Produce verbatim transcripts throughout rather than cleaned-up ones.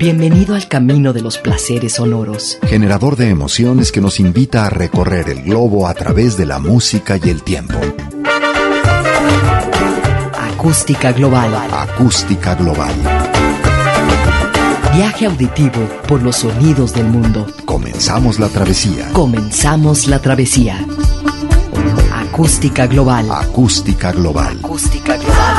Bienvenido al camino de los placeres sonoros. Generador de emociones que nos invita a recorrer el globo a través de la música y el tiempo. Acústica Global. Acústica Global. Viaje auditivo por los sonidos del mundo. Comenzamos la travesía. Comenzamos la travesía. Acústica Global. Acústica Global. Acústica Global.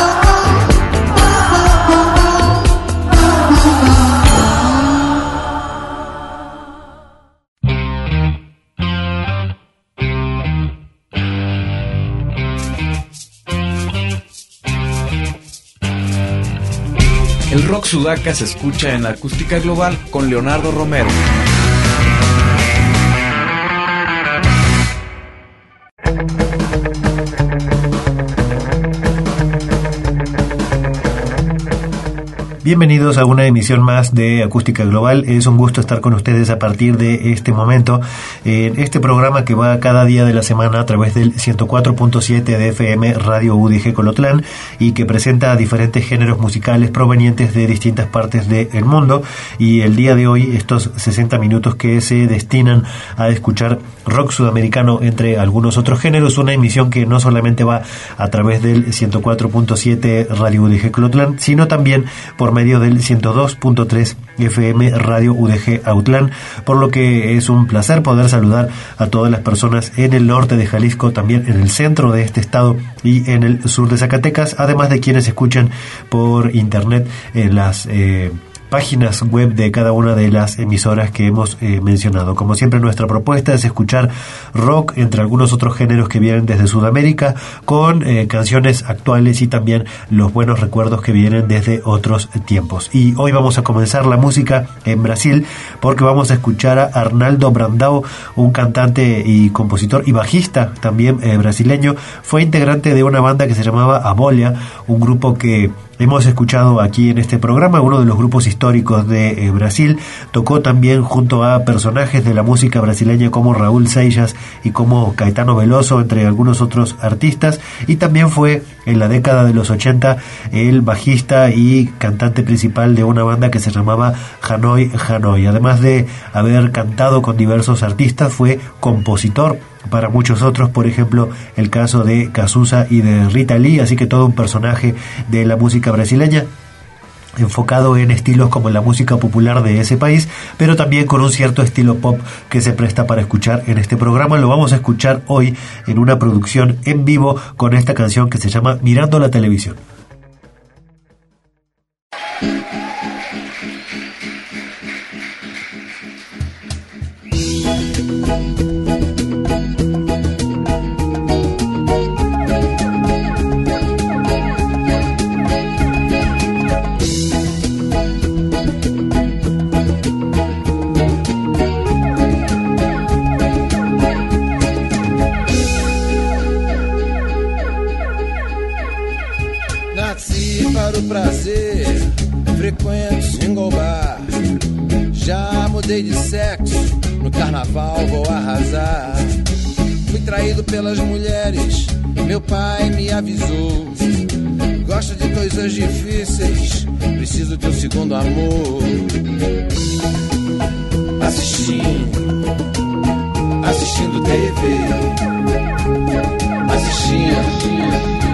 El rock sudaca se escucha en la Acústica Global con Leonardo Romero. Bienvenidos a una emisión más de Acústica Global. Es un gusto estar con ustedes a partir de este momento en este programa que va cada día de la semana a través del ciento cuatro punto siete de F M Radio U D G Colotlán y que presenta diferentes géneros musicales provenientes de distintas partes del mundo. Y el día de hoy, estos sesenta minutos que se destinan a escuchar rock sudamericano entre algunos otros géneros, una emisión que no solamente va a través del ciento cuatro punto siete Radio U D G Colotlán, sino también por medio del ciento dos punto tres F M Radio U D G Autlán, por lo que es un placer poder saludar a todas las personas en el norte de Jalisco, también en el centro de este estado y en el sur de Zacatecas, además de quienes escuchan por internet en las eh, páginas web de cada una de las emisoras que hemos eh, mencionado. Como siempre, nuestra propuesta es escuchar rock entre algunos otros géneros que vienen desde Sudamérica, con eh, canciones actuales y también los buenos recuerdos que vienen desde otros tiempos. Y hoy vamos a comenzar la música en Brasil porque vamos a escuchar a Arnaldo Brandão, un cantante y compositor y bajista también eh, brasileño. Fue integrante de una banda que se llamaba Abolia, un grupo que hemos escuchado aquí en este programa, uno de los grupos históricos de eh, Brasil. Tocó también junto a personajes de la música brasileña como Raúl Seixas y como Caetano Veloso, entre algunos otros artistas, y también fue en la década de los ochenta el bajista y cantante principal de una banda que se llamaba Hanoi Hanoi. Además de haber cantado con diversos artistas, fue compositor para muchos otros, por ejemplo el caso de Cazuza y de Rita Lee, así que todo un personaje de la música brasileña, enfocado en estilos como la música popular de ese país, pero también con un cierto estilo pop que se presta para escuchar en este programa. Lo vamos a escuchar hoy en una producción en vivo con esta canción que se llama Mirando la Televisión. Frequento single bar. Já mudei de sexo, no carnaval vou arrasar. Fui traído pelas mulheres, meu pai me avisou. Gosto de coisas difíceis, preciso de um segundo amor. Assistindo, assistindo T V. Assistindo,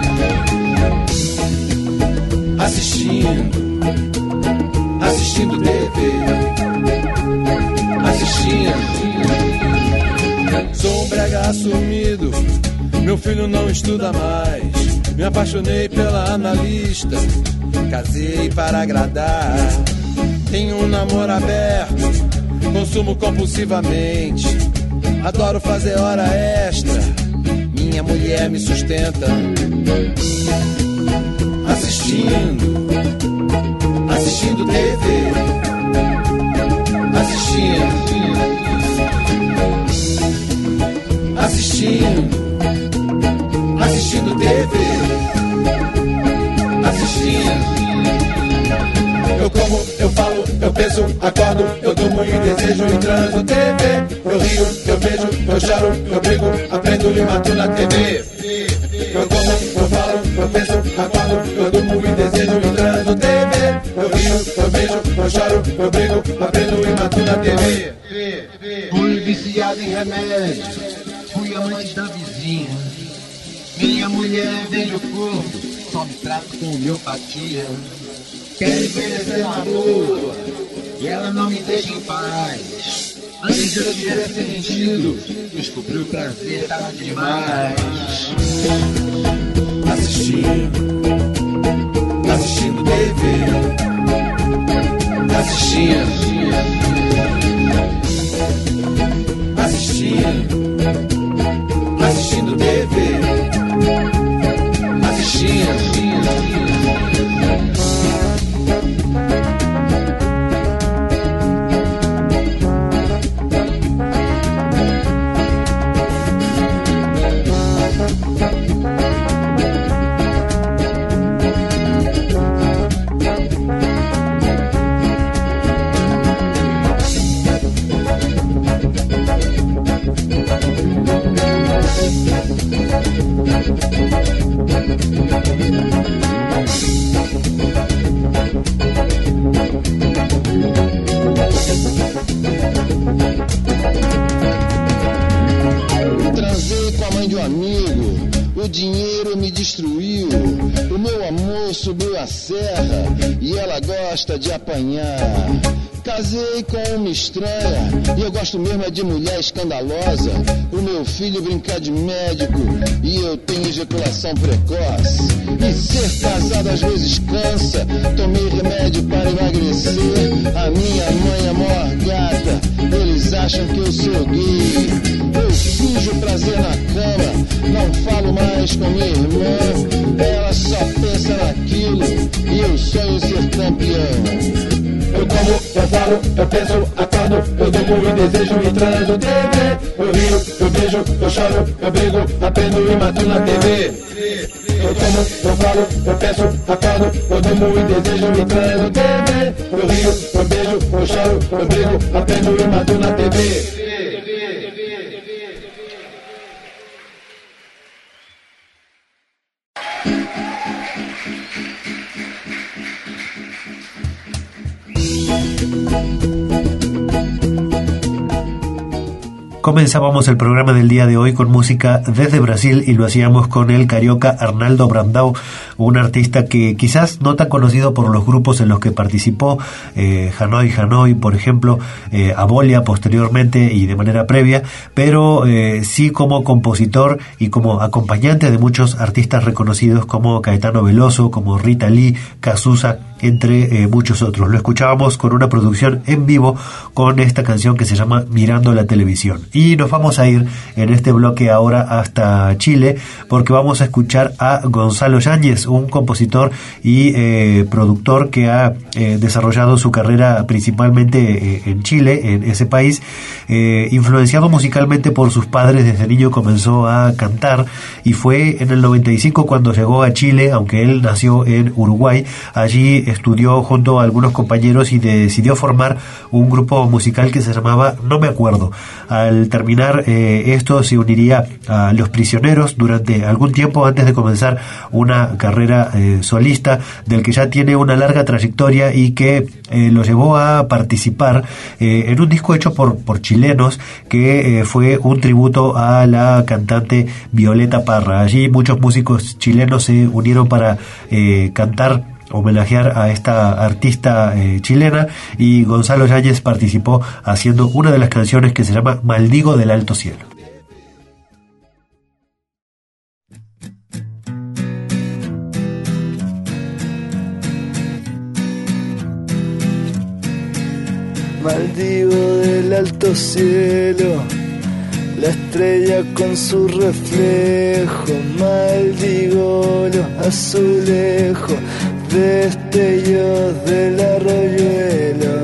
assistindo. Assistindo T V, assistindo. Sou um brega assumido, meu filho não estuda mais. Me apaixonei pela analista, casei para agradar. Tenho um namoro aberto, consumo compulsivamente. Adoro fazer hora extra, minha mulher me sustenta. Assistindo, assistindo T V, assistindo, assistindo, assistindo T V, assistindo. Eu como, eu falo, eu penso, acordo, eu durmo e desejo e transo T V. Eu rio, eu beijo, eu choro, eu brigo, aprendo e mato na T V. Eu como, eu falo, eu penso, acordo, eu durmo e desejo e transo T V. Eu rio, eu beijo, eu choro, eu brigo, aprendo e mato na T V. Fui viciado em remédio, fui amante da vizinha. Minha mulher vende o corpo, só me trato com homeopatia. Quero envelhecer na boa, e ela não me deixa em paz. Antes de eu tivesse sentido, descobri o prazer, tava demais. Assistindo, assistindo T V, assistindo, assistindo, assistindo T V, assistindo. Transei com a mãe de um amigo, o dinheiro me destruiu, o meu amor subiu a serra e ela gosta de apanhar. Casei com uma estranha e eu gosto mesmo é de mulher escandalosa. O meu filho brinca de médico e eu tenho ejaculação precoce. E ser casado às vezes cansa, tomei remédio para emagrecer. A minha mãe é maior gata, eles acham que eu sou gay. Eu finjo prazer na cama, não falo mais com minha irmã. Ela só pensa naquilo e eu sonho ser campeão. Eu como, eu falo, eu penso, acordo, eu durmo e desejo e transo T V. Eu rio, eu beijo, eu choro, eu brigo, aprendo e mato na T V. Eu como, eu falo, eu penso, acordo, eu durmo e desejo e transo T V. Eu rio, eu beijo, eu choro, eu brigo, aprendo e mato na T V. Comenzábamos el programa del día de hoy con música desde Brasil y lo hacíamos con el carioca Arnaldo Brandão, un artista que quizás no tan conocido por los grupos en los que participó, eh, Hanoi Hanoi, por ejemplo, eh, Abolia posteriormente y de manera previa, pero eh, sí como compositor y como acompañante de muchos artistas reconocidos como Caetano Veloso, como Rita Lee, Cazuza, entre eh, muchos otros. Lo escuchábamos con una producción en vivo con esta canción que se llama Mirando la Televisión. Y nos vamos a ir en este bloque ahora hasta Chile porque vamos a escuchar a Gonzalo Yáñez, un compositor y eh, productor que ha eh, desarrollado su carrera principalmente eh, en Chile, en ese país, eh, influenciado musicalmente por sus padres. Desde niño comenzó a cantar y fue en el noventa y cinco cuando llegó a Chile, aunque él nació en Uruguay. Allí estudió junto a algunos compañeros y decidió formar un grupo musical que se llamaba No Me Acuerdo. Al terminar eh, esto se uniría a Los Prisioneros durante algún tiempo antes de comenzar una carrera eh, solista del que ya tiene una larga trayectoria y que eh, lo llevó a participar eh, en un disco hecho por, por chilenos que eh, fue un tributo a la cantante Violeta Parra. Allí muchos músicos chilenos se unieron para eh, cantar, homenajear a esta artista eh, chilena, y Gonzalo Yáñez participó haciendo una de las canciones que se llama Maldigo del Alto Cielo. Maldigo del alto cielo, la estrella con su reflejo, maldigo los azulejos, destellos del arroyuelo.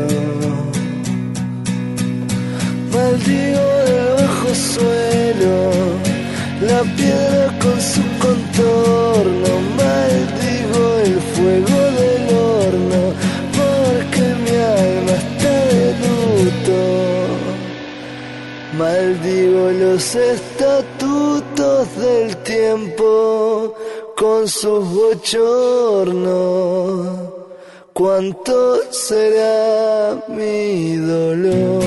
Maldigo del bajo suelo, la piedra con su contorno, maldigo el fuego del horno, porque mi alma está de luto. Maldigo los estatutos del tiempo con sus bochornos, cuánto será mi dolor.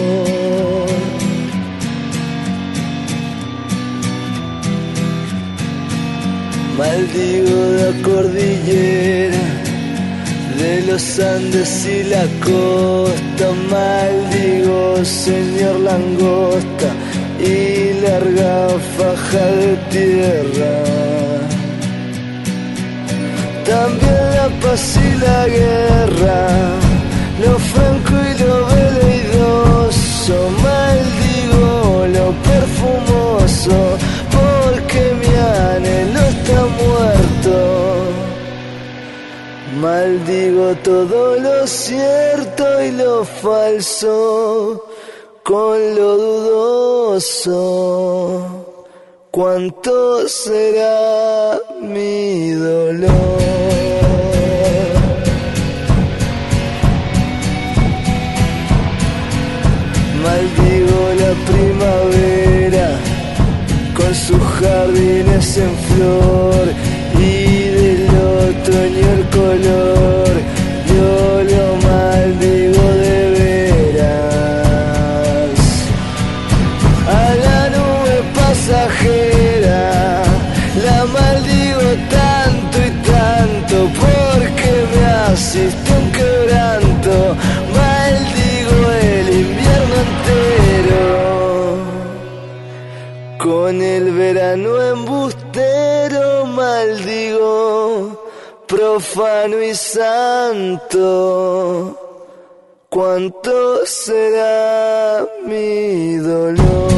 Maldigo la cordillera de los Andes y la costa, maldigo señor langosta y larga faja de tierra. También la paz y la guerra, lo franco y lo veleidoso, maldigo lo perfumoso, porque mi anhelo está muerto. Maldigo todo lo cierto y lo falso, con lo dudoso. ¿Cuánto será mi dolor? Maldigo la primavera con sus jardines en flor y del otoño el color. Yo lo maldigo de veras. A la nube pasajera la maldigo tanto y tanto, porque me asiste un quebranto. Maldigo el invierno entero con el verano embustero. Maldigo profano y santo. ¿Cuánto será mi dolor?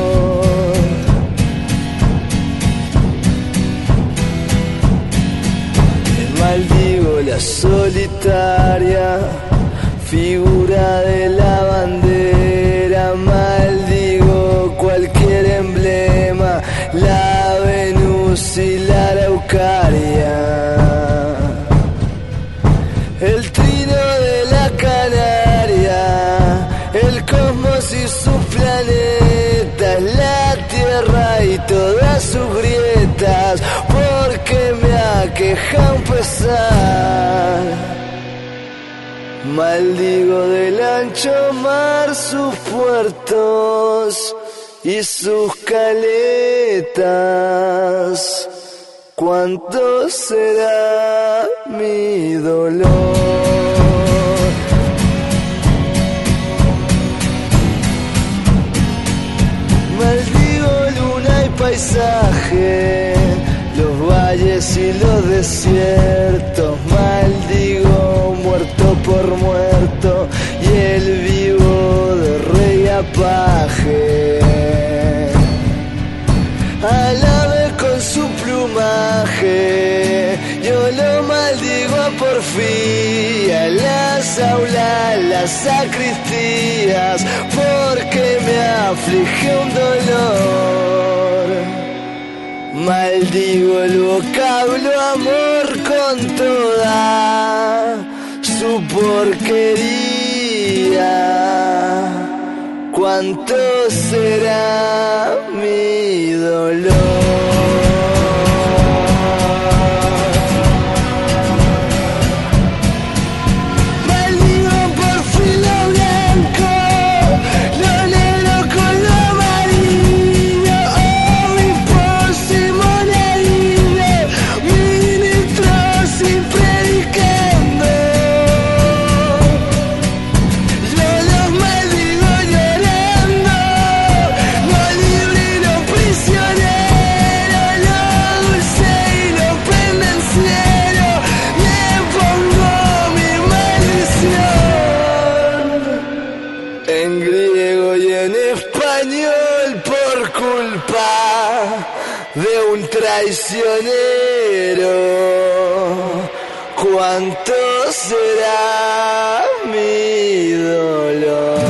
Maldigo la solitaria figura de la bandera. Maldigo cualquier emblema, la Venus y la Araucaria. El trino de la Canaria, el cosmos y sus planetas, la tierra y todas sus grietas, porque me aqueja un pesar. Maldigo del ancho mar sus puertos y sus caletas. ¿Cuánto será mi dolor? Maldigo luna y paisaje, los valles y los desiertos. Maldigo muerto por muerto y el vivo de rey apaje. Al ave con su plumaje, yo lo maldigo a porfía, las aulas, las sacristías, porque me aflige un dolor. Maldigo el vocablo amor con toda su porquería. ¿Cuánto será mi dolor? Traicionero, ¿cuánto será mi dolor?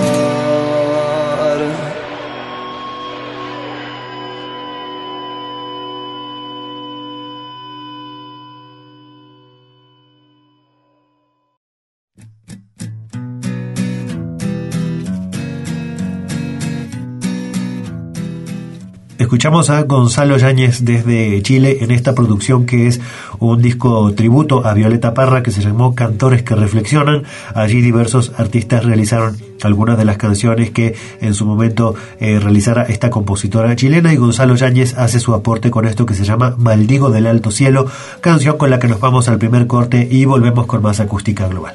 escuchamos a Gonzalo Yáñez desde Chile en esta producción que es un disco tributo a Violeta Parra que se llamó Cantores que Reflexionan. Allí diversos artistas realizaron algunas de las canciones que en su momento eh, realizara esta compositora chilena, y Gonzalo Yáñez hace su aporte con esto que se llama Maldigo del Alto Cielo, canción con la que nos vamos al primer corte y volvemos con más Acústica Global.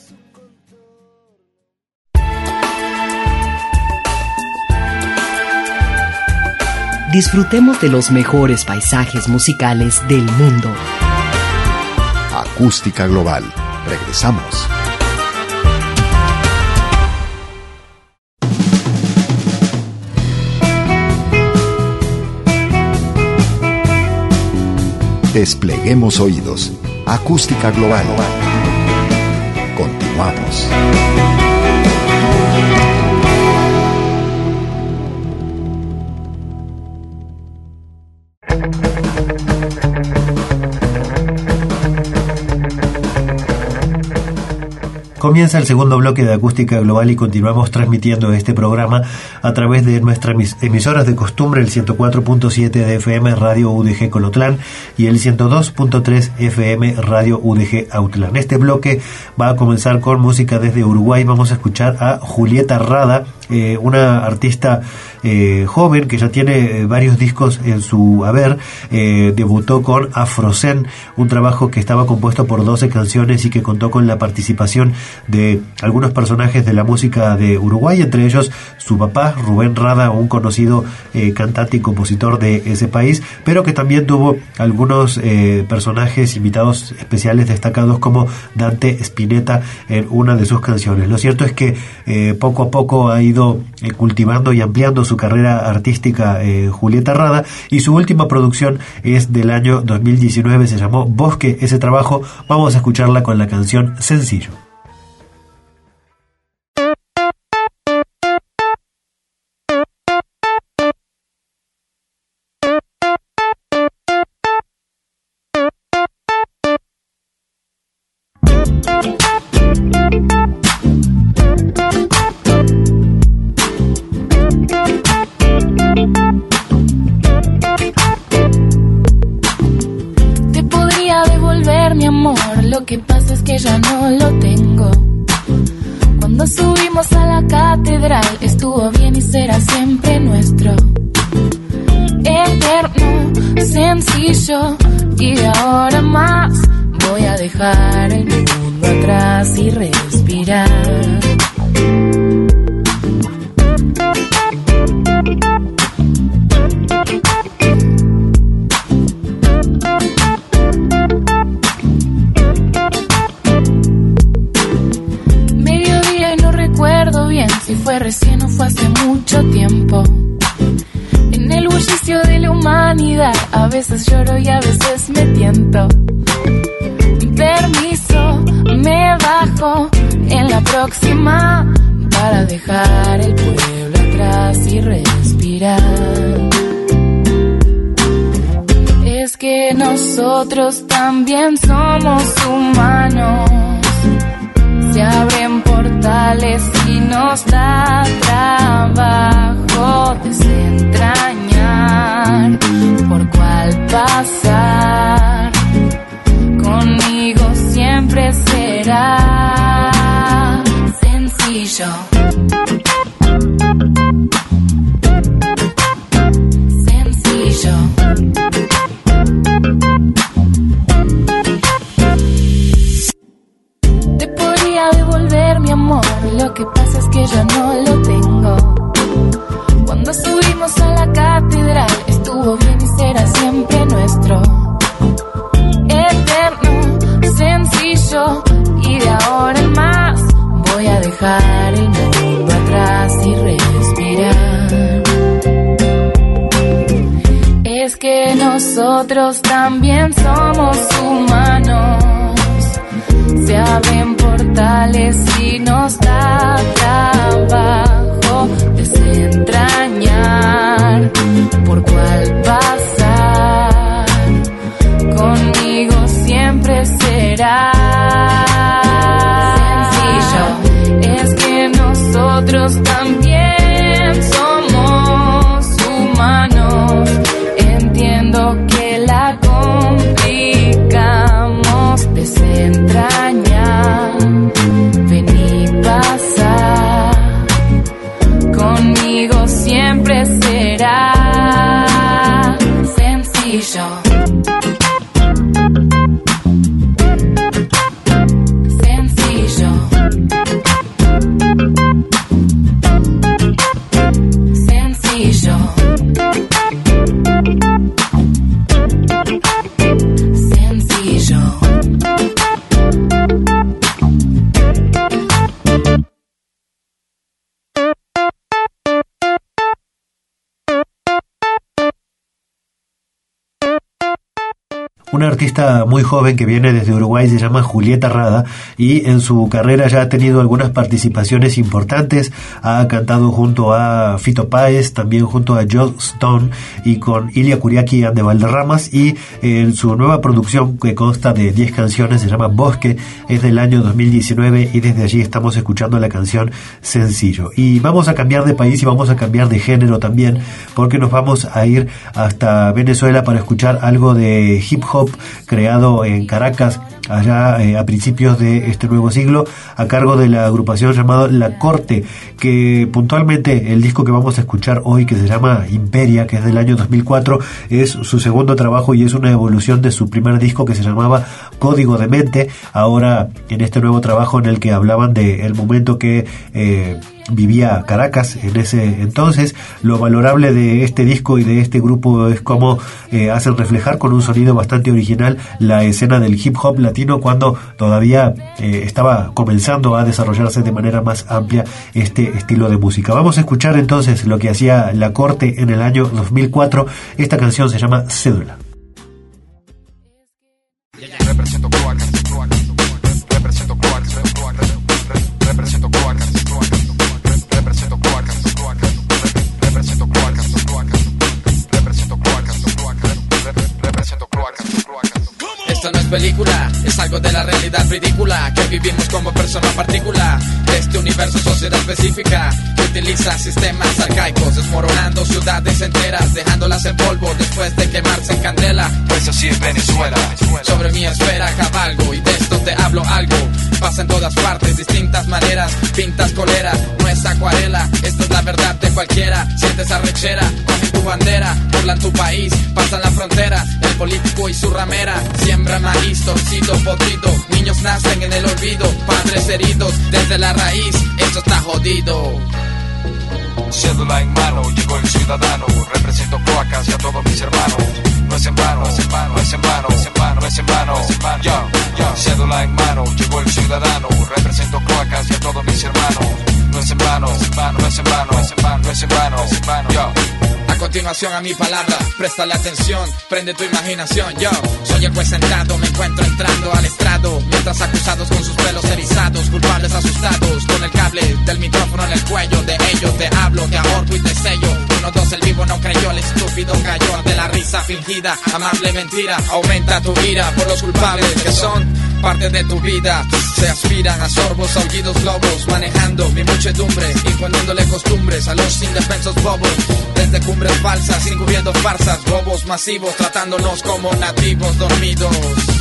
Disfrutemos de los mejores paisajes musicales del mundo. Acústica Global. Regresamos. Despleguemos oídos. Acústica Global. Continuamos. Comienza el segundo bloque de Acústica Global y continuamos transmitiendo este programa a través de nuestras emisoras de costumbre, el ciento cuatro punto siete de F M Radio U D G Colotlán y el ciento dos punto tres F M Radio U D G Autlán. Este bloque va a comenzar con música desde Uruguay. Vamos a escuchar a Julieta Rada, eh, una artista eh, joven que ya tiene eh, varios discos en su haber. Eh, debutó con Afrozen, un trabajo que estaba compuesto por doce canciones y que contó con la participación de algunos personajes de la música de Uruguay, entre ellos su papá, Rubén Rada, un conocido eh, cantante y compositor de ese país, pero que también tuvo algunos eh, personajes invitados especiales destacados como Dante Spinetta en una de sus canciones. Lo cierto es que eh, poco a poco ha ido eh, cultivando y ampliando su carrera artística eh, Julieta Rada, y su última producción es del año dos mil diecinueve, se llamó Bosque. Ese trabajo vamos a escucharla con la canción Sencillo. Te podría devolver mi amor, lo que pasa es que ya no lo tengo. Cuando subimos a la catedral estuvo bien y será siempre nuestro. Eterno, sencillo, y de ahora más voy a dejar el mundo atrás y respirar. Mediodía y no recuerdo bien si fue recién o fue hace mucho tiempo. En el bullicio de la humanidad a veces lloro y a veces me tiento. Permiso, me bajo en la próxima para dejar el pueblo atrás y respirar. Es que nosotros también somos humanos. Se abren portales y nos da trabajo desentrañar por cuál pasar. Conmigo siempre será sencillo. Sencillo. Te podría devolver mi amor, lo que pasa es que ya no lo tengo. Cuando subimos a la catedral estuvo bien y será siempre nuestro. Eterno, sencillo, y de ahora en más voy a dejar el mundo atrás y respirar. Es que nosotros también somos humanos. Se abren portales y nos da trabajo desentrañar por cuál pasar. Conmigo siempre será sencillo. Es que nosotros también somos humanos. una artista muy joven que viene desde Uruguay, se llama Julieta Rada, y en su carrera ya ha tenido algunas participaciones importantes. Ha cantado junto a Fito Páez, también junto a Joss Stone y con Ilia Kuriaki and de Valderramas, y en su nueva producción, que consta de diez canciones, se llama Bosque, es del año dos mil diecinueve, y desde allí estamos escuchando la canción Sencillo. Y vamos a cambiar de país y vamos a cambiar de género también, porque nos vamos a ir hasta Venezuela para escuchar algo de hip hop creado en Caracas allá eh, a principios de este nuevo siglo, a cargo de la agrupación llamada La Corte, que puntualmente el disco que vamos a escuchar hoy, que se llama Imperia, que es del año dos mil cuatro, es su segundo trabajo y es una evolución de su primer disco que se llamaba Código de Mente. Ahora en este nuevo trabajo en el que hablaban de el momento que eh, vivía Caracas en ese entonces, lo valorable de este disco y de este grupo es cómo eh, hacen reflejar con un sonido bastante original la escena del hip hop latino, cuando todavía eh, estaba comenzando a desarrollarse de manera más amplia este estilo de música. Vamos a escuchar entonces lo que hacía La Corte en el año dos mil cuatro. Esta canción se llama Cédula. Represento Cloacas, represento Cloacas, represento Cloacas, represento Cloacas, represento Cloacas, represento Cloacas, represento Cloacas. Esto no es película, es algo de la realidad ridícula que vivimos como persona particular de este universo, sociedad específica que utiliza sistemas arcaicos, desmoronando ciudades enteras, dejándolas en polvo después de quemarse en candela. Pues así es Venezuela. Sobre mi esfera cabalgo y de esto te hablo algo. Pasa en todas partes, distintas maneras, pintas colera, no es acuarela, esto es la verdad de cualquiera. Sientes arrechera, cogen tu bandera, burlan tu país, pasan la frontera, el político y su ramera, siembra maíz, torcido, podrido, niños nacen en el olvido, padres heridos desde la raíz, esto está jodido. Cédula en mano, llegó el ciudadano, represento Cloacas y a todos mis hermanos. No es en vano, no es en vano, no es en vano, no es en vano, no es en vano, no es en vano. Yo, yo, cédula en mano, llegó el ciudadano, represento Cloacas y a todos mis hermanos. No es en vano, no es en vano, no es en vano, no es en vano, no es en vano, no es en vano. Yo. A continuación a mi palabra, préstale atención, prende tu imaginación. Yo soy el juez sentado, me encuentro entrando al estrado, mientras acusados con sus pelos erizados, culpables asustados, con el cable del micrófono en el cuello. De ellos te hablo, te ahorco y te sello. Uno, dos, el vivo no creyó, el estúpido cayó de la risa fingida, amable mentira. Aumenta tu ira por los culpables que son parte de tu vida. Se aspiran a sorbos, aullidos, lobos, manejando mi muchedumbre, imponiéndole costumbres a los indefensos bobos. Desde cumbres falsas, encubriendo farsas, bobos masivos, tratándonos como nativos dormidos.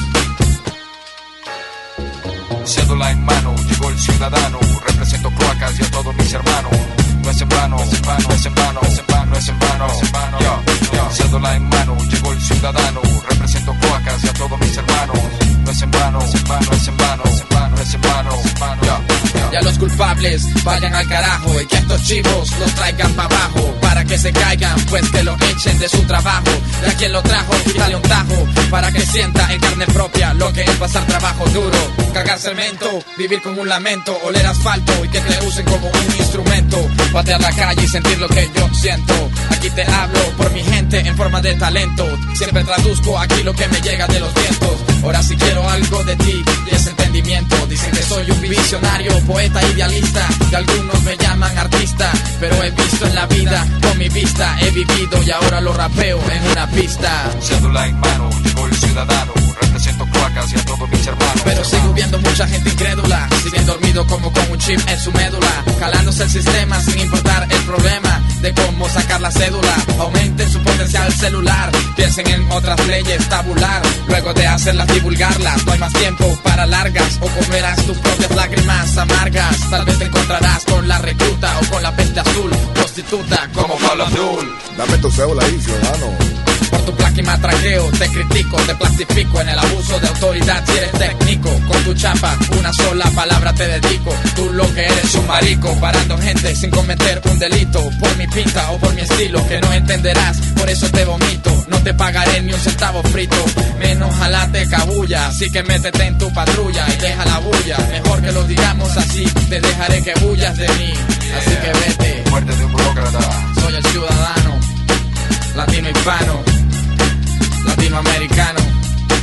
Cédula en mano, llegó el ciudadano, represento Cloacas y a todos mis hermanos. No es en vano, no es en vano, no es en vano, no es en vano, no es en vano, no es en vano. Yo, yo, cédula en mano, llegó el ciudadano, represento Cloacas y a todos mis hermanos. No es en vano, no es en vano, no es en vano, no es en vano, no es en vano, no es en vano. Yo, yo. Ya los culpables vayan al carajo y que estos chivos los traigan para abajo, para que se caigan, pues que lo echen de su trabajo. De a quien lo trajo, quítale un tajo, para que sienta en carne propia lo que es pasar trabajo duro, cargar cemento, vivir con un lamento, oler asfalto y que te usen como un instrumento, patear la calle y sentir lo que yo siento. Aquí te hablo por mi gente en forma de talento, siempre traduzco aquí lo que me llega de los vientos. Ahora si quiero algo de ti y ese entendimiento, dicen que soy un visionario, poeta idealista, y algunos me llaman artista, pero he visto en la vida, con mi vista he vivido y ahora lo rapeo en una pista. Cédula en mano, llegó el ciudadano, represento Cloacas y a todos mis hermanos. Pero sigo viendo mucha gente incrédula, siguen dormido como con un chip en su médula, calándose el sistema sin importar el problema de cómo sacar la cédula. Aumenten su potencial celular, piensen en otras leyes tabular, luego de hacerlas divulgarlas. No hay más tiempo para largas, o comerás tus propias lágrimas amargas. Tal vez te encontrarás con la recluta o con la peste azul, prostituta como Pablo Abdul. Dame tu cédula ahí, ciudadano. Por tu placa y matraqueo te critico, te plastifico en el abuso de autoridad si eres técnico. Con tu chapa, una sola palabra te dedico. Tú lo que eres un marico, parando gente sin cometer un delito. Por mi pinta o por mi estilo que no entenderás, por eso te vomito. No te pagaré ni un centavo frito, menos jalate cabulla. Así que métete en tu patrulla y deja la bulla. Mejor que lo digamos así, te dejaré que huyas de mí. Así que vete, muerte de un burócrata. Soy el ciudadano, latino hispano, latinoamericano.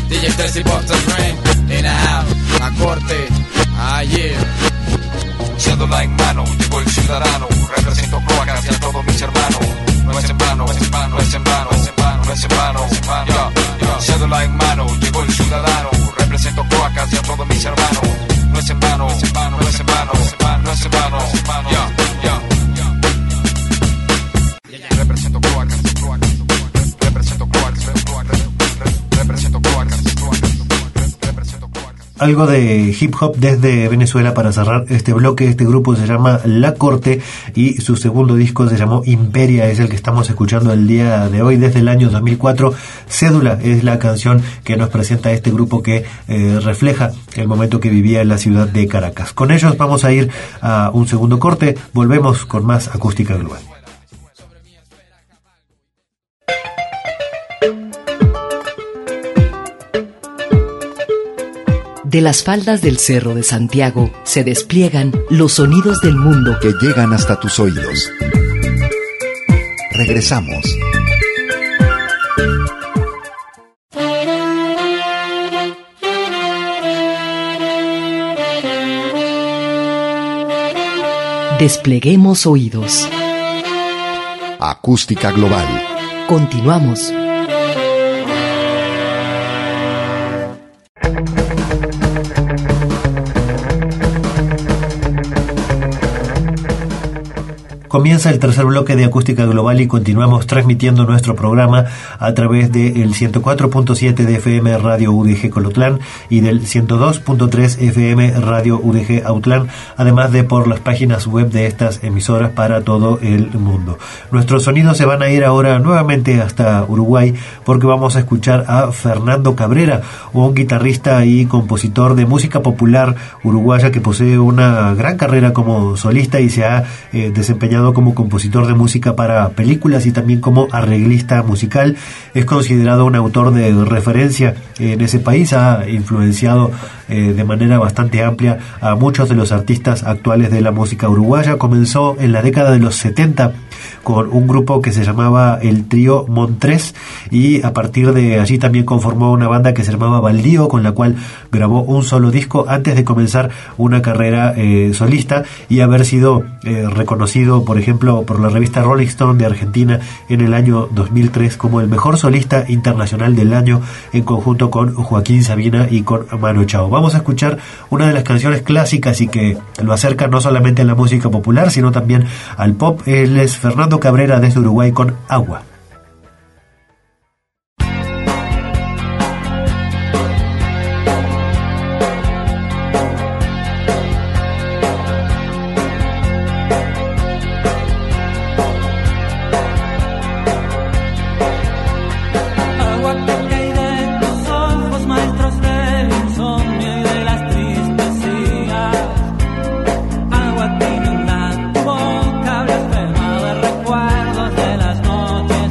D J Tracy Buster Rain, in a house, la corte, ayer. Cédula en mano, llegó el ciudadano, represento Cloacas y a todos mis hermanos. No es en vano, no es en vano, no es en vano, no es en vano, no es en vano, no es en vano. Yeah, yeah. Cédula en mano, llegó el ciudadano, represento Cloacas y a todos mis hermanos. No es en vano, no es en vano, no es en vano, no es en vano, no es en vano, no es en vano. Yeah, yeah. Represento Cloacas, Cloacas, represento Cloacas, represento Cloacas, represento Cloacas. Algo de hip hop desde Venezuela para cerrar este bloque. Este grupo se llama La Corte y su segundo disco se llamó Imperia, es el que estamos escuchando el día de hoy desde el año dos mil cuatro. Cédula es la canción que nos presenta este grupo que eh, refleja el momento que vivía en la ciudad de Caracas. Con ellos vamos a ir a un segundo corte, volvemos con más Acústica Global. De las faldas del Cerro de Santiago se despliegan los sonidos del mundo que llegan hasta tus oídos. Regresamos. Despleguemos oídos. Acústica Global. Continuamos. Comienza el tercer bloque de Acústica Global y continuamos transmitiendo nuestro programa a través del ciento cuatro punto siete de F M Radio U D G Colotlán y del ciento dos punto tres F M Radio U D G Autlán, además de por las páginas web de estas emisoras para todo el mundo. Nuestros sonidos se van a ir ahora nuevamente hasta Uruguay porque vamos a escuchar a Fernando Cabrera, un guitarrista y compositor de música popular uruguaya que posee una gran carrera como solista y se ha eh, desempeñado como compositor de música para películas y también como arreglista musical. Es considerado un autor de referencia en ese país, ha influenciado eh, de manera bastante amplia a muchos de los artistas actuales de la música uruguaya. Comenzó en la década de los setenta con un grupo que se llamaba el Trío Montrés y a partir de allí también conformó una banda que se llamaba Baldío, con la cual grabó un solo disco antes de comenzar una carrera eh, solista y haber sido eh, reconocido, por ejemplo, por la revista Rolling Stone de Argentina en el año dos mil tres como el mejor solista internacional del año, en conjunto con Joaquín Sabina y con Manu Chao. Vamos a escuchar una de las canciones clásicas y que lo acerca no solamente a la música popular, sino también al pop. Él es Fernando Cabrera desde Uruguay con Agua. Agua tiene una boca blasfema de recuerdos de las noches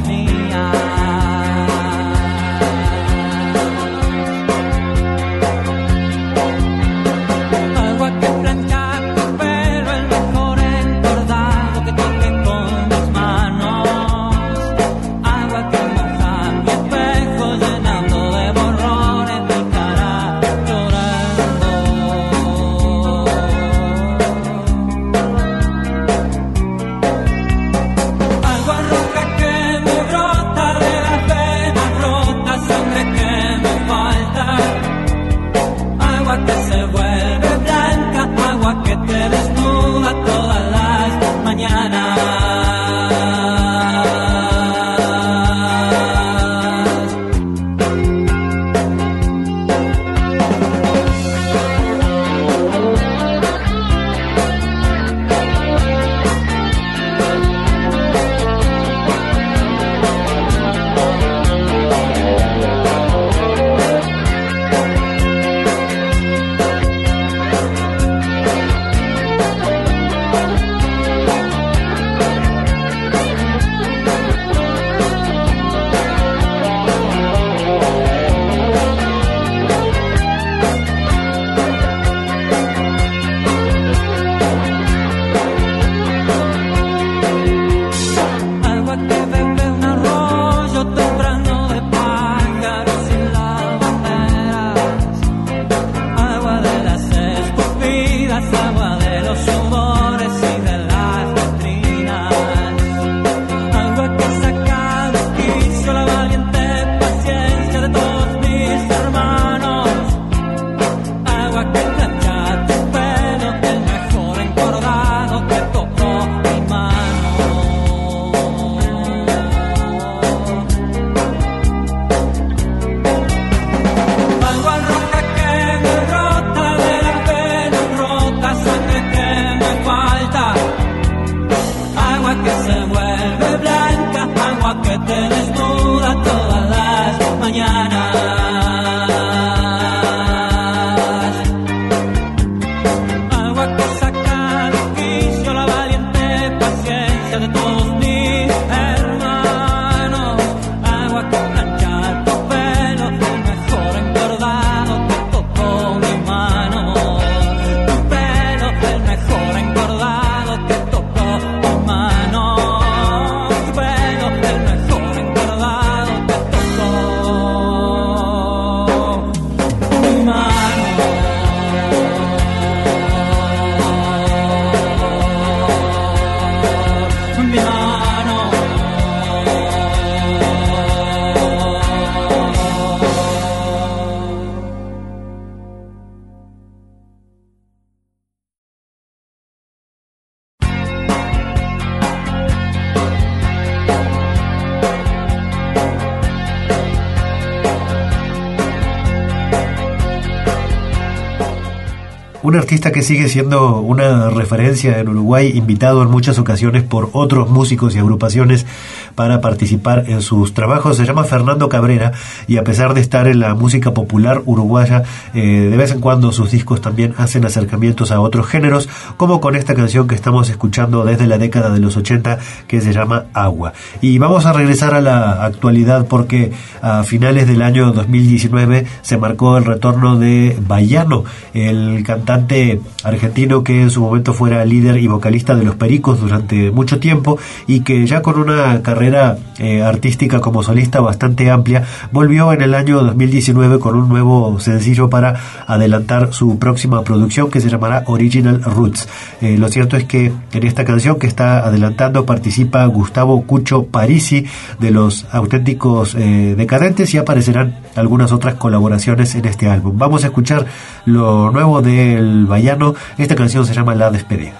Un artista que sigue siendo una referencia en Uruguay, invitado en muchas ocasiones por otros músicos y agrupaciones para participar en sus trabajos, se llama Fernando Cabrera, y a pesar de estar en la música popular uruguaya, eh, de vez en cuando sus discos también hacen acercamientos a otros géneros, como con esta canción que estamos escuchando desde la década de los ochenta, que se llama Agua. Y vamos a regresar a la actualidad porque a finales del año dos mil diecinueve se marcó el retorno de Bahiano, el cantante argentino que en su momento fuera líder y vocalista de Los Pericos durante mucho tiempo, y que ya con una carrera eh, artística como solista bastante amplia, volvió en el año dos mil diecinueve con un nuevo sencillo para adelantar su próxima producción, que se llamará Original Roots. Eh, lo cierto es que en esta canción que está adelantando participa Gustavo Cucho Parisi de Los Auténticos eh, Decadentes, y aparecerán algunas otras colaboraciones en este álbum. Vamos a escuchar lo nuevo del Bahiano. Esta canción se llama La Despedida.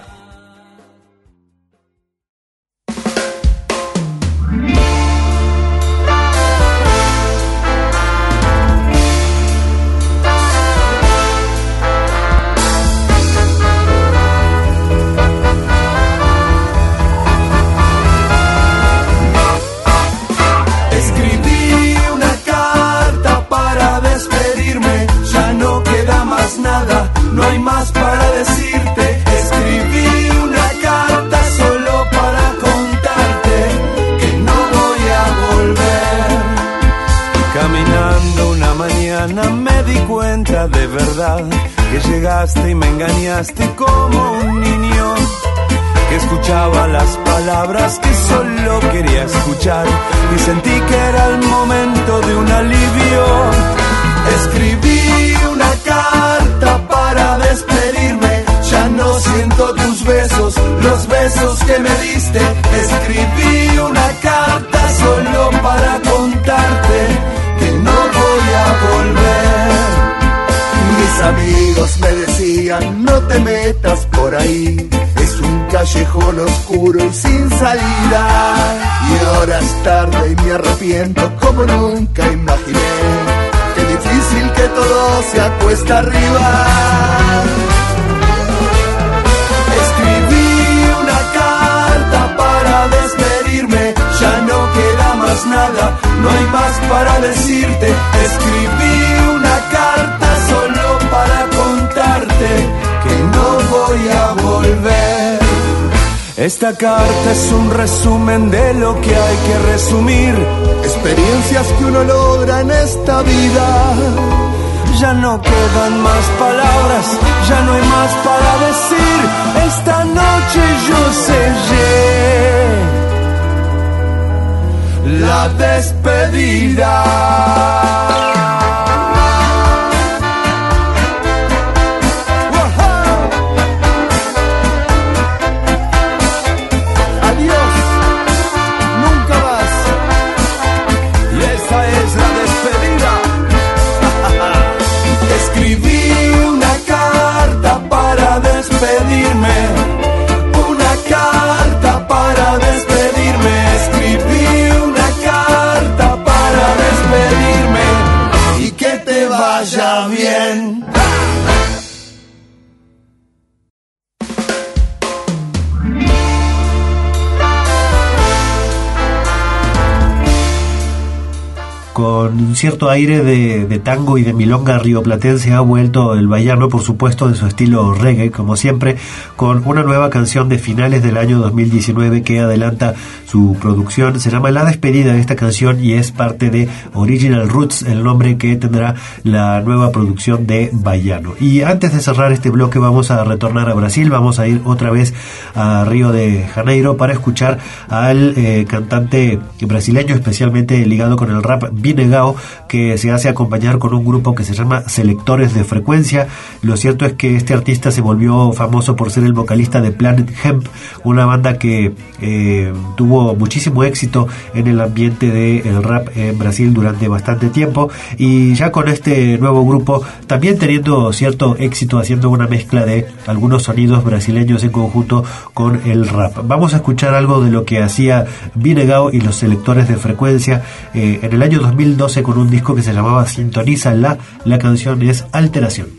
No hay más para decirte. Escribí una carta solo para contarte que no voy a volver. Caminando una mañana me di cuenta de verdad que llegaste y me engañaste como un niño que escuchaba las palabras que solo quería escuchar, y sentí que era el momento de un alivio. Escribí una carta para despedirme, ya no siento tus besos, los besos que me diste. Escribí una carta solo para contarte que no voy a volver. Mis amigos me decían, no te metas por ahí, es un callejón oscuro y sin salida. Y ahora es tarde y me arrepiento como nunca imaginé. Qué difícil que todo se acuesta arriba. Escribí una carta para despedirme, ya no queda más nada, no hay más para decirte. Escribí una carta solo para contarte que no voy a volver. Esta carta es un resumen de lo que hay que resumir, experiencias que uno logra en esta vida. Ya no quedan más palabras, ya no hay más para decir. Esta noche yo sellé la despedida. Despedirme, una carta para despedirme. Escribí una carta para despedirme y que te vaya bien. con un cierto aire de, de tango y de milonga rioplatense ha vuelto el baiano, por supuesto, de su estilo reggae, como siempre, con una nueva canción de finales del año dos mil diecinueve que adelanta su producción. Se llama La Despedida de esta canción y es parte de Original Roots, el nombre que tendrá la nueva producción de baiano. Y antes de cerrar este bloque vamos a retornar a Brasil, vamos a ir otra vez a Río de Janeiro para escuchar al eh, cantante brasileño, especialmente ligado con el rap, Binegao, que se hace acompañar con un grupo que se llama Selectores de Frecuencia. Lo cierto es que este artista se volvió famoso por ser el vocalista de Planet Hemp, una banda que eh, tuvo muchísimo éxito en el ambiente del rap en Brasil durante bastante tiempo, y ya con este nuevo grupo también teniendo cierto éxito haciendo una mezcla de algunos sonidos brasileños en conjunto con el rap. Vamos a escuchar algo de lo que hacía Binegao y los Selectores de Frecuencia eh, en el año dos mil doce con un disco que se llamaba Sintoniza La. La canción es Alteración.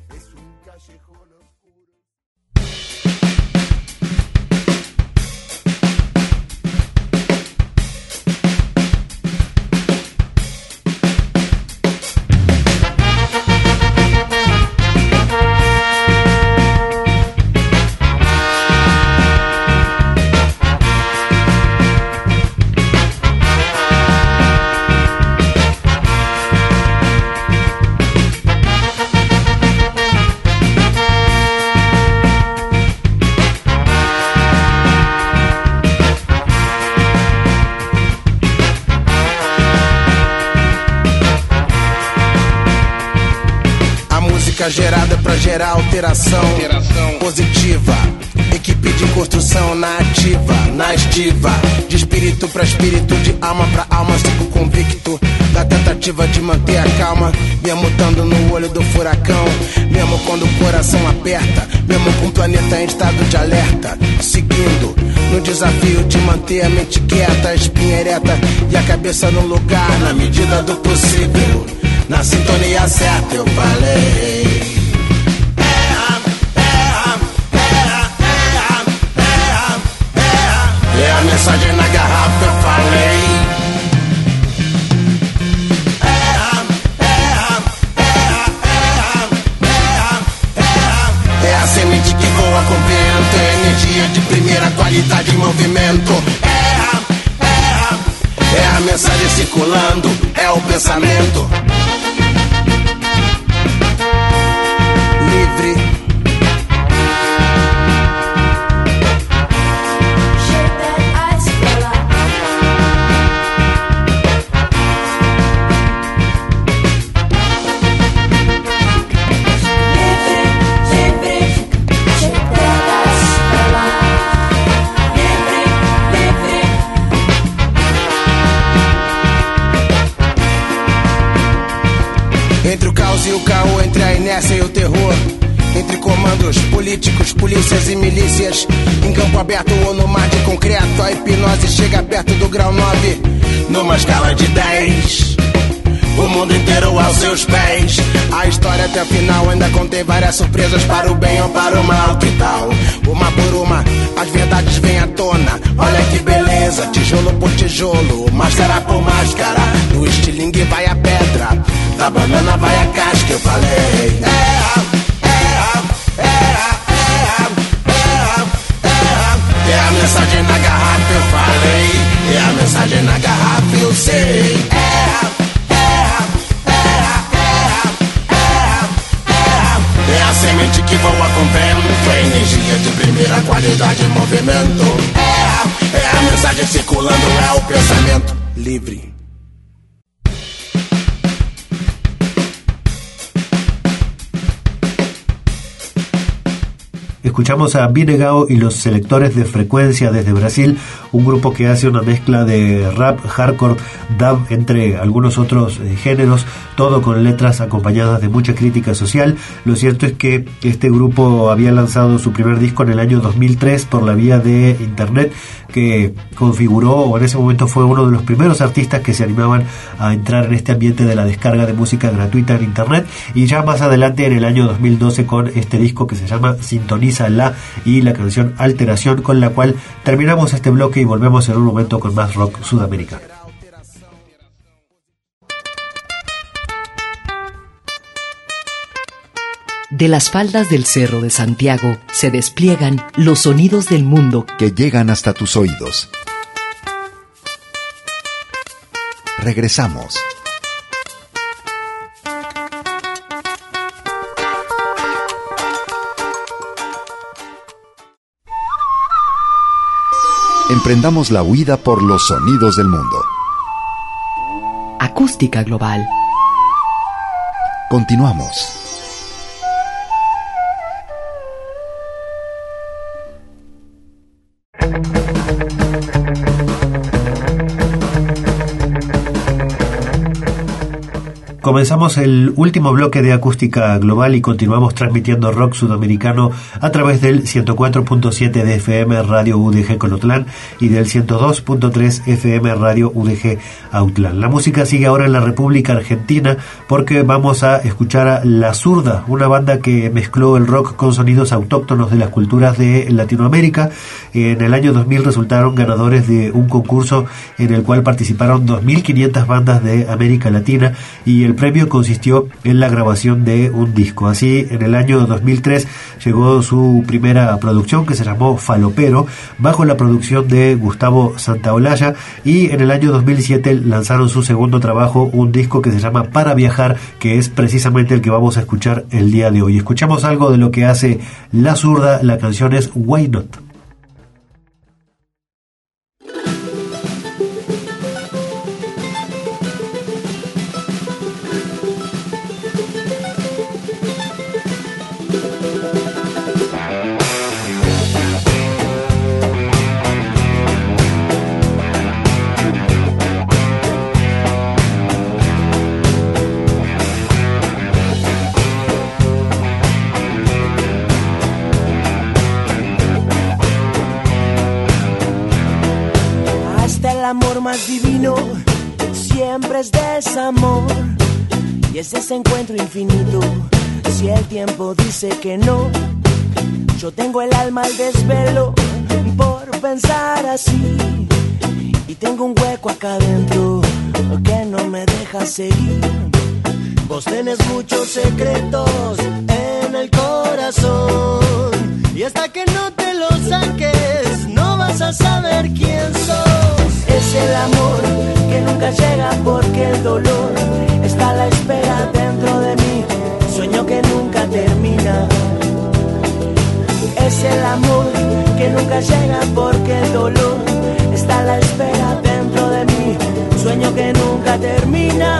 Gerada pra gerar alteração, alteração positiva. Equipe de construção na ativa, na estiva. De espírito pra espírito, de alma pra alma. Sigo convicto da tentativa de manter a calma, mesmo estando no olho do furacão, mesmo quando o coração aperta, mesmo com o planeta em estado de alerta. Seguindo no desafio de manter a mente quieta, a espinha ereta e a cabeça no lugar, na medida do possível. Na sintonia certa eu falei. É a mensagem na garrafa, eu falei. É a semente que voa com vento, é energia de primeira qualidade em movimento. É, é, é a mensagem circulando, é o pensamento. Livre. Entre o caos e o caô, entre a inércia e o terror, entre comandos políticos, polícias e milícias, em campo aberto ou no mar de concreto, a hipnose chega perto do grau nove, numa escala de dez. O mundo inteiro aos seus pés. A história até o final ainda contém várias surpresas, para o bem ou para o mal, que tal? Uma por uma, as verdades vêm à tona. Olha que beleza, tijolo por tijolo, máscara por máscara. Do estilingue vai a pedra, da banana vai a casca, eu falei. É, é, é, é, é, é, é a mensagem na garrafa, eu falei. É a mensagem na garrafa, eu sei. É, é a semente que voa com vento, é energia de primeira qualidade em movimento. É, é a mensagem circulando, é o pensamento livre. Escuchamos a Binegao y los Selectores de Frecuencia desde Brasil, un grupo que hace una mezcla de rap, hardcore, dub, entre algunos otros eh, géneros, todo con letras acompañadas de mucha crítica social. Lo cierto es que este grupo había lanzado su primer disco en el año dos mil tres por la vía de internet, que configuró, o en ese momento fue uno de los primeros artistas que se animaban a entrar en este ambiente de la descarga de música gratuita en internet, y ya más adelante en el año dos mil doce con este disco que se llama Sintoniza La y la canción Alteración, con la cual terminamos este bloque y volvemos en un momento con más rock sudamericano. De las faldas del Cerro de Santiago se despliegan los sonidos del mundo que llegan hasta tus oídos. Regresamos. Emprendamos la huida por los sonidos del mundo. Acústica Global. Continuamos. Comenzamos el último bloque de Acústica Global y continuamos transmitiendo rock sudamericano a través del ciento cuatro punto siete de F M Radio U D G Colotlán y del ciento dos punto tres F M Radio U D G Autlán. La música sigue ahora en la República Argentina porque vamos a escuchar a La Zurda, una banda que mezcló el rock con sonidos autóctonos de las culturas de Latinoamérica. En el año dos mil resultaron ganadores de un concurso en el cual participaron dos mil quinientas bandas de América Latina y el premio consistió en la grabación de un disco. Así, en el año dos mil tres llegó su primera producción que se llamó Falopero, bajo la producción de Gustavo Santaolalla, y en el año dos mil siete lanzaron su segundo trabajo, un disco que se llama Para Viajar, que es precisamente el que vamos a escuchar el día de hoy. Escuchamos algo de lo que hace La Zurda, la canción es Why Not. Más divino siempre es desamor, y es ese encuentro infinito. Si el tiempo dice que no, yo tengo el alma al desvelo por pensar así, y tengo un hueco acá adentro que no me deja seguir. Vos tenés muchos secretos en el corazón, y hasta que no te los saques no vas a saber quién sos. Es el amor que nunca llega porque el dolor está a la espera dentro de mí, sueño que nunca termina. Es el amor que nunca llega porque el dolor está a la espera dentro de mí, sueño que nunca termina.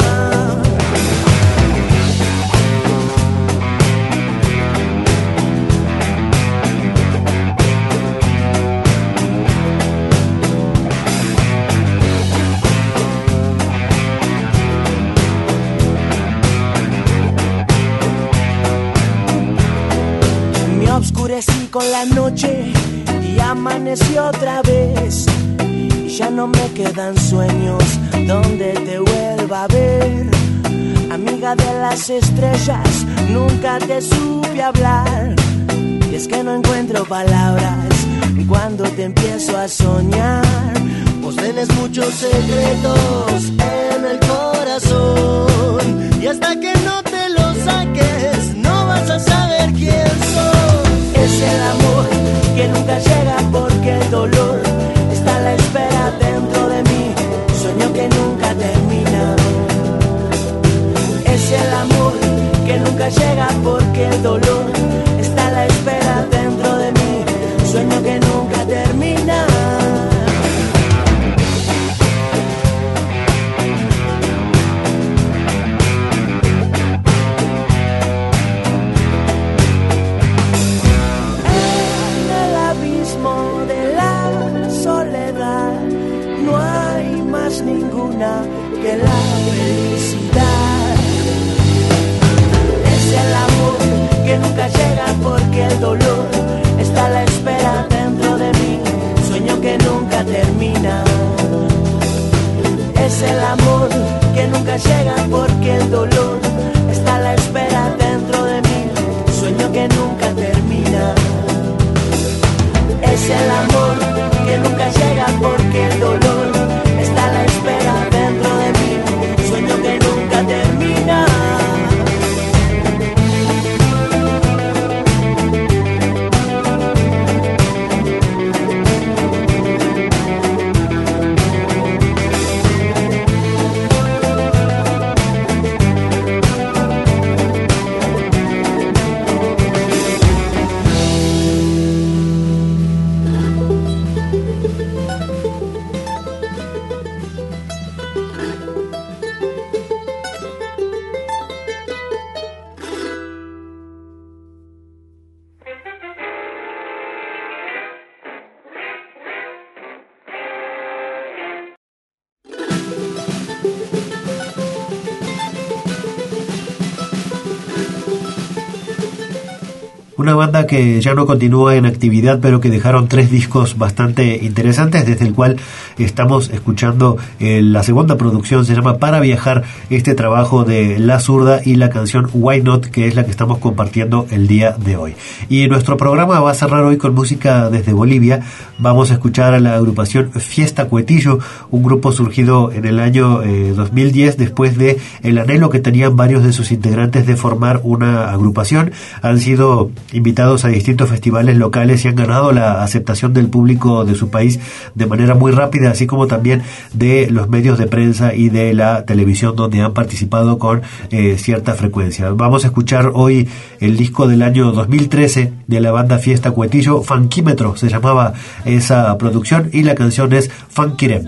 Oscurecí con la noche y amanecí otra vez, y ya no me quedan sueños donde te vuelva a ver. Amiga de las estrellas, nunca te supe hablar, y es que no encuentro palabras cuando te empiezo a soñar. Vos tenés muchos secretos en el corazón, y hasta que no te los saques no vas a saber quién sos. Es el amor que nunca llega porque el dolor está a la espera dentro de mí, sueño que nunca termina. Es el amor que nunca llega porque el dolor está a la espera dentro de mí, sueño que nunca termina. Ninguna que la felicidad. Es el amor que nunca llega porque el dolor está a la espera dentro de mí, sueño que nunca termina. Es el amor que nunca llega porque el dolor está a la espera dentro de mí, sueño que nunca termina. Es el amor que nunca llega porque el dolor está a la espera dentro de mí, sueño que nunca termina. una banda que ya no continúa en actividad, pero que dejaron tres discos bastante interesantes, desde el cual estamos escuchando eh, la segunda producción, se llama Para Viajar, este trabajo de La Zurda y la canción Why Not, que es la que estamos compartiendo el día de hoy. Y nuestro programa va a cerrar hoy con música desde Bolivia. Vamos a escuchar a la agrupación Fiesta Cuetillo, un grupo surgido en el año eh, dos mil diez, después de el anhelo que tenían varios de sus integrantes de formar una agrupación. Han sido invitados a distintos festivales locales y han ganado la aceptación del público de su país de manera muy rápida, así como también de los medios de prensa y de la televisión, donde han participado con eh, cierta frecuencia. Vamos a escuchar hoy el disco del año dos mil trece de la banda Fiesta Cuetillo, Funkímetro se llamaba esa producción, y la canción es Funkirem.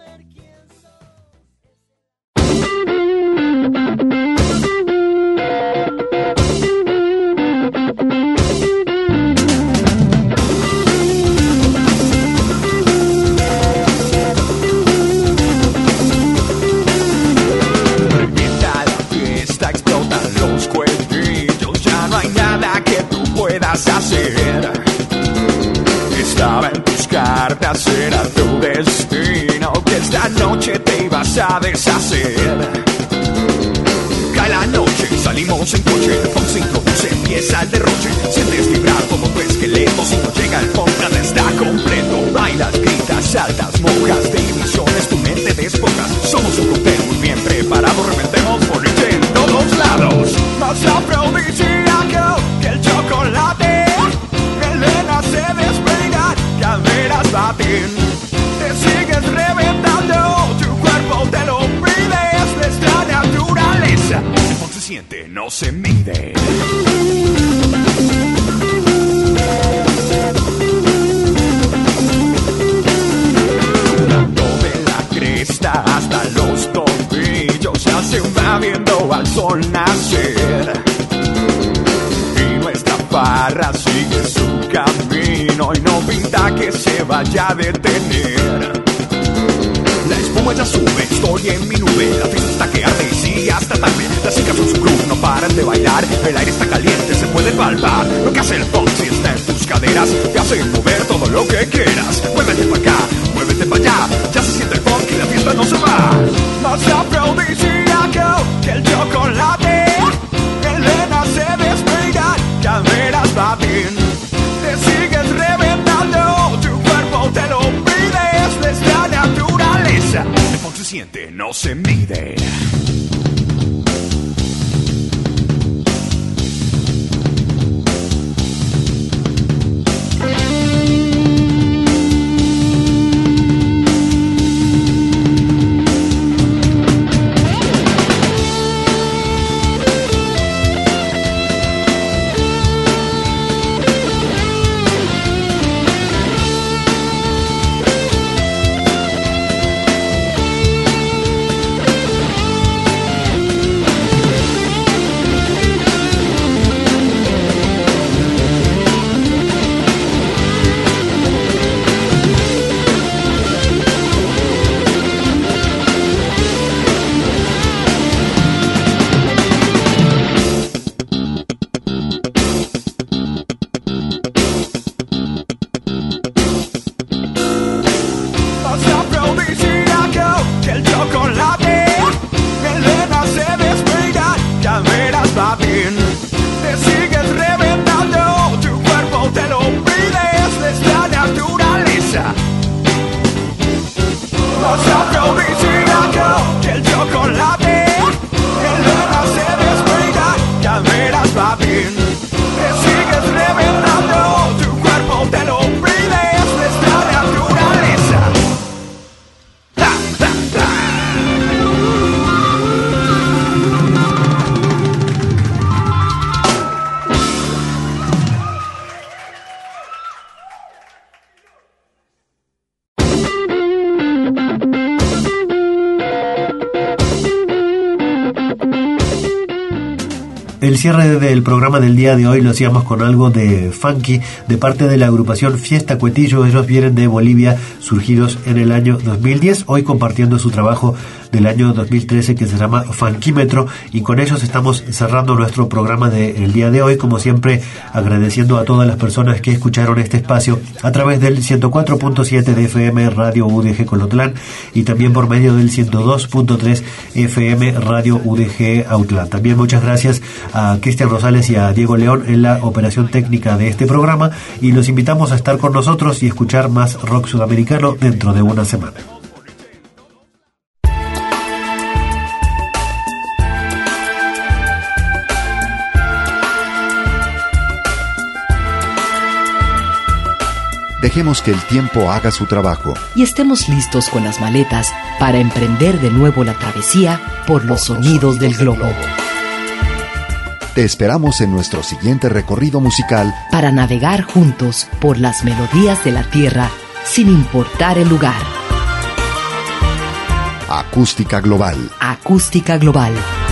Era tu destino, que esta noche te ibas a deshacer. Cae la noche, salimos en coche, el funk se introduce, empieza el derroche. Sientes vibrar todo tu esqueleto, si no llega el funk nada está completo. Bailas, gritas, saltas, mojas, de ilusiones tu mente despojas. Somos un cóctel muy bien preparado, reventemos por en todos lados. Más afrodisíaco que el chocolate, Elena se despega, caderas baten, te sigues reventando, tu cuerpo te lo pide, es nuestra naturaleza. El funk se siente, no se mide. De la cresta hasta los tobillos, ya se va viendo al sol nacer. Y nuestra farra sigue su camino y no pinta que se vaya a detener. La espuma ya sube, estoy en mi nube, la fiesta está que arde y sigue hasta tarde. Las chicas con su groove no paran de bailar, el aire está caliente, se puede palpar. Lo que hace el funk si está en tus caderas, te hace mover todo lo que quieras. Muévete para acá, muévete para allá, ya se siente el funk y la fiesta no se va. Más afrodisíaco que el chocolate, Elena se despega, caderas baten, te sigues reventando, tu cuerpo te lo pide, es nuestra naturaleza. El funk se siente, no se mide. El cierre del programa del día de hoy lo hacíamos con algo de funky de parte de la agrupación Fiesta Cuetillo. Ellos vienen de Bolivia, surgidos en el año dos mil diez, hoy compartiendo su trabajo del año dos mil trece que se llama Funkímetro, y con ellos estamos cerrando nuestro programa del día de hoy, como siempre agradeciendo a todas las personas que escucharon este espacio a través del ciento cuatro punto siete de F M Radio U D G Colotlán y también por medio del ciento dos punto tres F M Radio U D G Autlán. También muchas gracias a Cristian Rosales y a Diego León en la operación técnica de este programa, y los invitamos a estar con nosotros y escuchar más rock sudamericano dentro de una semana. Dejemos que el tiempo haga su trabajo y estemos listos con las maletas para emprender de nuevo la travesía por los sonidos del globo. Te esperamos en nuestro siguiente recorrido musical para navegar juntos por las melodías de la tierra sin importar el lugar. Acústica Global. Acústica Global.